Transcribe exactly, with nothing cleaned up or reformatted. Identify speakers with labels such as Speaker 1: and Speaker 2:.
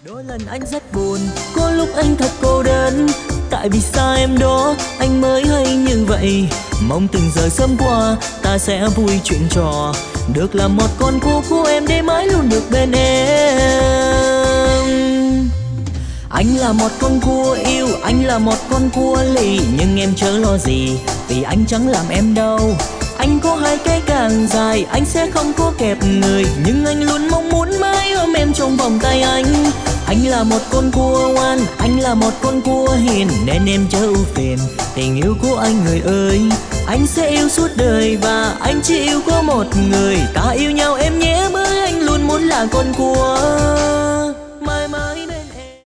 Speaker 1: Đôi lần anh rất buồn, có lúc anh thật cô đơn. Tại vì sao em đó anh mới hay như vậy. Mong từng giờ sớm qua ta sẽ vui chuyện trò, được làm một con cua của em để mãi luôn được bên em. Anh là một con cua yêu, anh là một con cua lì, nhưng em chớ lo gì vì anh chẳng làm em đâu. Anh có hai cái càng dài, anh sẽ không có kẹp người, nhưng anh luôn mong muốn mãi ôm em trong vòng tay anh. Anh là một con cua ngoan, anh là một con cua hiền, nên em chớ ưu phiền tình yêu của anh người ơi. Anh sẽ yêu suốt đời và anh chỉ yêu có một người, ta yêu nhau em nhé, bởi anh luôn muốn là con cua.